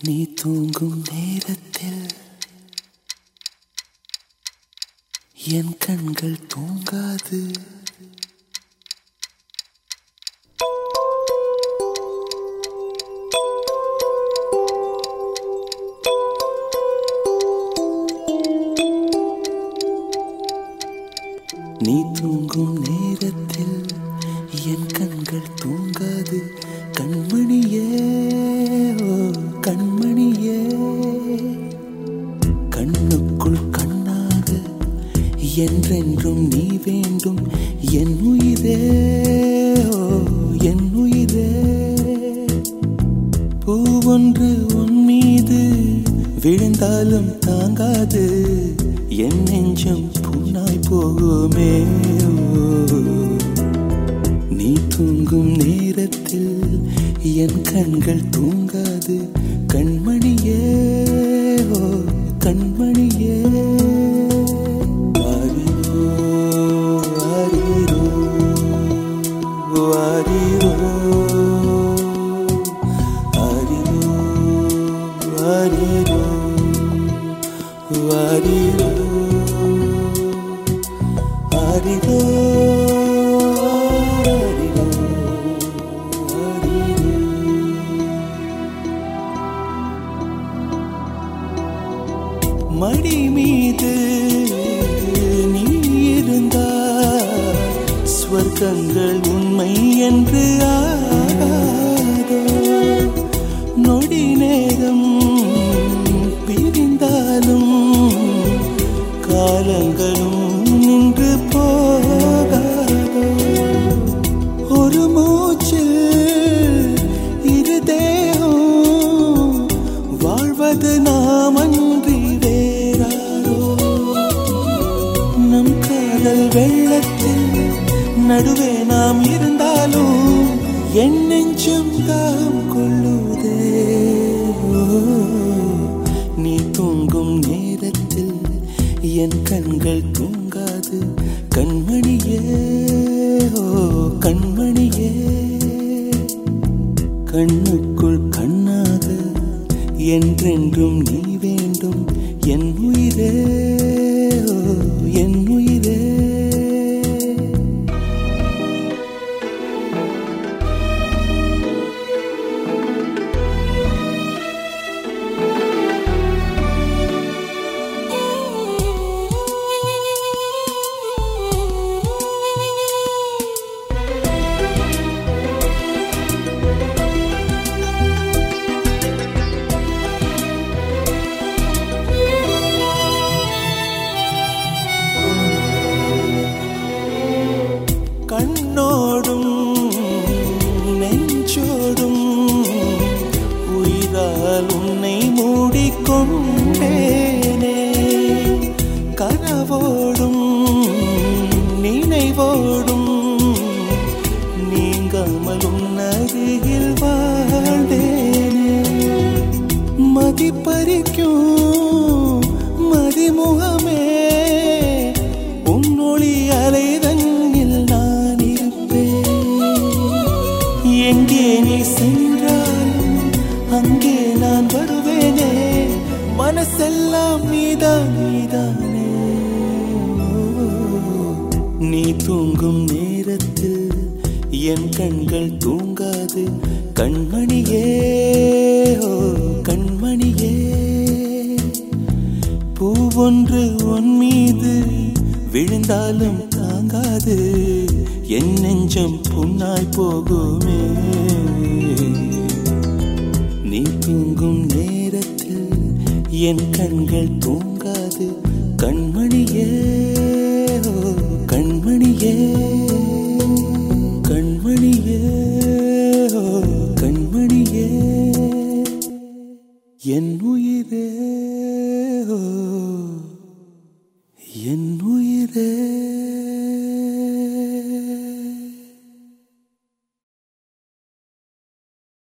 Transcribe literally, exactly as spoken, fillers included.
நீ தூங்கும் நேரத்தில் என் கண்கள் தூங்காது. நீ தூங்கும் நேரத்தில் என் கண்கள் தூங்காது. கண்மணியே ஓ கண்மணியே, கண்ணுக்குள் கண்ணாக என்றென்றும் நீ வேண்டும். என் உயிரே ஓ என் உயிரே, பூவொன்று உன் மீது விழுந்தாலும் தாங்காது. என் நெஞ்சம் புண்ணாய் போகுமே. நீ தூங்கும் நேரத்தில் என் கண்கள் தூங்காது. கண்மணியே ஓ கண்மணியே, ஆரிரோ ஆரிரோ ஆரிரோ ஆரிரோ ஆரிரோ ஆரிரோ ஆரிரோ. மடி மீது நீ இருந்தால் ஸ்வர்க்கங்கள் உண்மை என்று ஆகாதோ. நொடி நேரம் பிரிந்தாலும் காலங்களும் நின்று போகாதோ. ஒரு மூச்சில் இரு தேகம் வாழ்வது நாம் அன்றி வேறாரோ. நம் காதல் வெள்ளத்தில் நடுவே நாம் இருந்தாலும் என் நெஞ்சம் தாம் கொள்ளுதே. நீ தூங்கும் நேரத்தில் என் கண்கள் தூங்காது. கண்மணியே ஓ கண்மணியே, கண்ணுக்குள் கண்ணாக என்றென்றும் நீ வேண்டும். என் உயிரே ஓ என் உயிரே. கண்ணோடும் நெஞ்சோடும் உயிரால் உன்னை மூடிக்கொண்டேனே. கனவோடும் நினைவோடும் நீங்காமல் உன் அருகில் வாழ்ந்தேனே. மதிப்பறிக்கும் மதிமுகமே, உன்னொளி அலைதன்னில் நான் இருப்பேன். எங்கே நீ சென்றாலும் அங்கே நான் வருவேனே. மனசெல்லாம் நீதான் நீதானே. நீ தூங்கும் நேரத்தில் என் கண்கள் தூங்காது. கண்மணியே ஓ கண்மணியே, பூவொன்று உன் மீது விழுந்தாலும் தாங்காது. என் நெஞ்சம் புண்ணாய் போகுமே. நீ தூங்கும் நேரத்தில் என் கண்கள் தூங்காது. கண்மணியே ஓ கண்மணியே, கண்மணியே ஓ கண்மணியே, என் உயிரே ஓ என் உயிரே.